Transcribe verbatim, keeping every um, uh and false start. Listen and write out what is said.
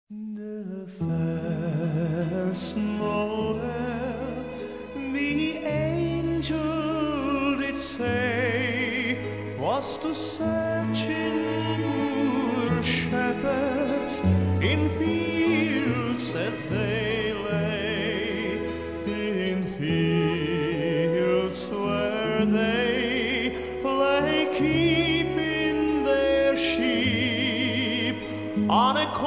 The first Noel, the angel did say, was to searching poor shepherds in fields as they lay, in fields where they